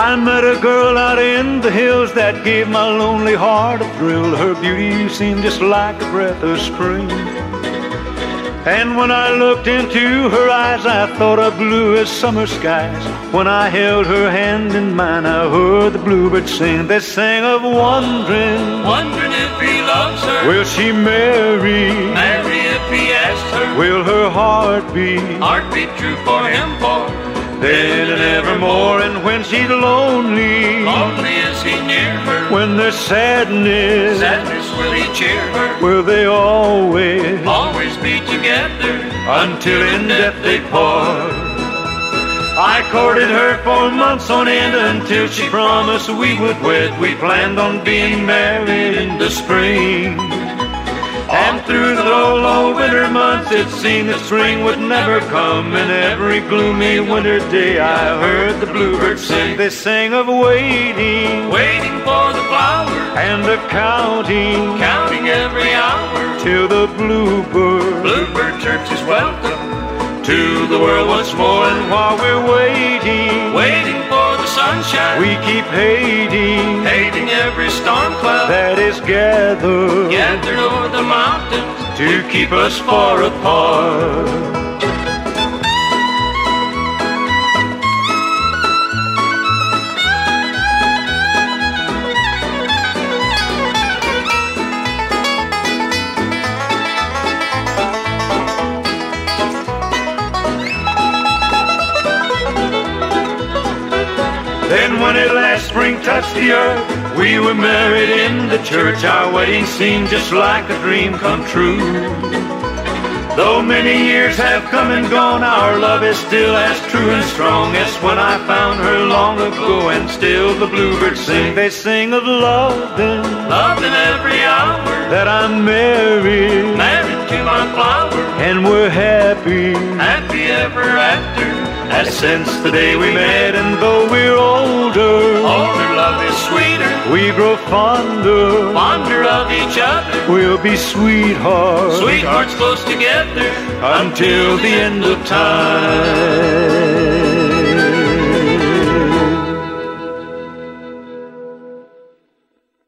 I met a girl out in the hills that gave my lonely heart a thrill. Her beauty seemed just like a breath of spring. And when I looked into her eyes, I thought of blue as summer skies. When I held her hand in mine, I heard the bluebirds sing. They sang of wondering, wondering if he loves her. Will she marry? Marry if he asks her. Will her heart be true for him for then and evermore? And when she's lonely, lonely is he near her? When there's sadness, will he cheer her? Will they always be together until in death they part? I courted her for months on end until she promised we would wed. We planned on being married in the spring. And through the low winter months it seemed that spring would never come. And every gloomy winter day I heard the bluebirds sing. They sang of waiting, waiting for the flower, and of counting, counting every hour, till the bluebird turns his welcome to the world once more. And while we're waiting, waiting for the sunshine, we keep hating, hating every storm cloud that is gathered over the mountains to keep us far apart. Then when at last spring touched the earth, we were married in the church. Our wedding seemed just like a dream come true. Though many years have come and gone, our love is still as true and strong as when I found her long ago. And still the bluebirds sing. They sing of loving, loving every hour, that I'm married, married to my flower, and we're happy, happy ever after. As since the day we met. And though we're older, love is sweeter. We grow fonder, fonder of each other. We'll be sweethearts, sweethearts close together until the end of time.